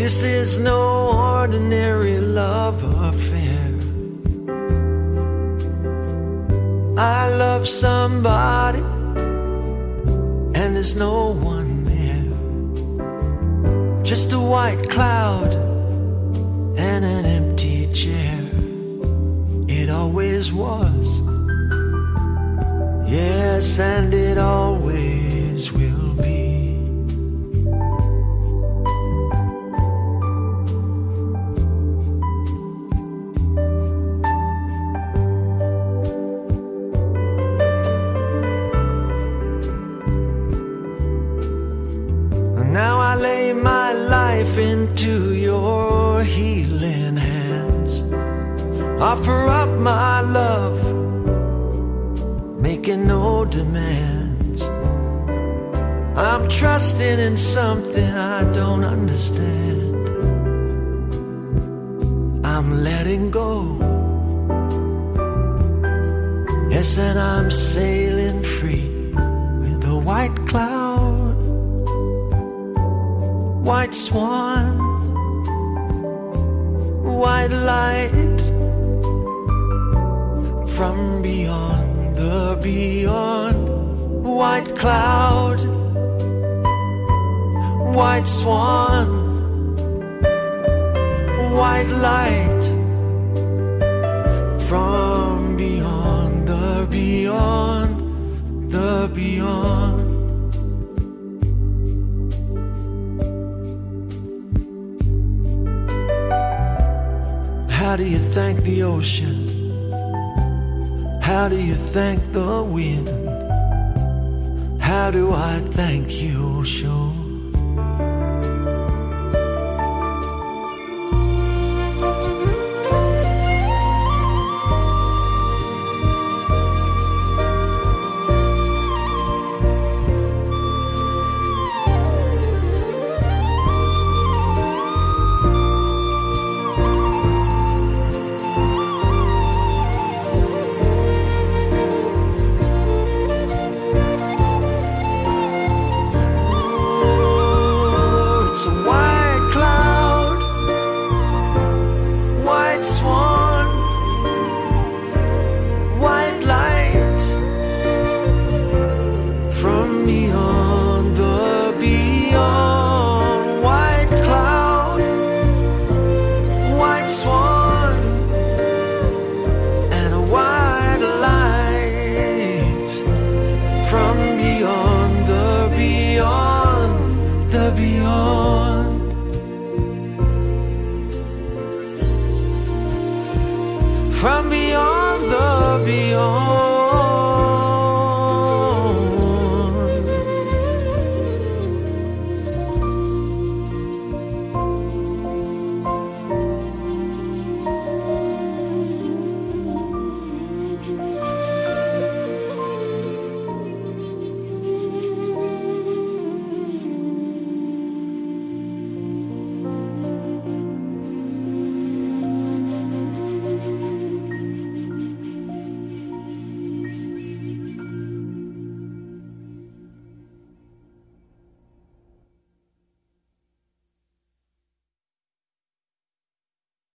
This is no ordinary love affair. I love somebody, and there's no one there. Just a white cloud and an empty chair. It always was, yes, and it always will be. Now I lay my life into your healing hands. Offer up my love, making no demands. I'm trusting in something I don't understand. I'm letting go, yes, and I'm sailing free with a white cloud, white swan, white light from beyond the beyond. White cloud, white swan, white light from beyond the beyond, the beyond. How do you thank the ocean? How do you thank the wind? How do I thank you, ocean?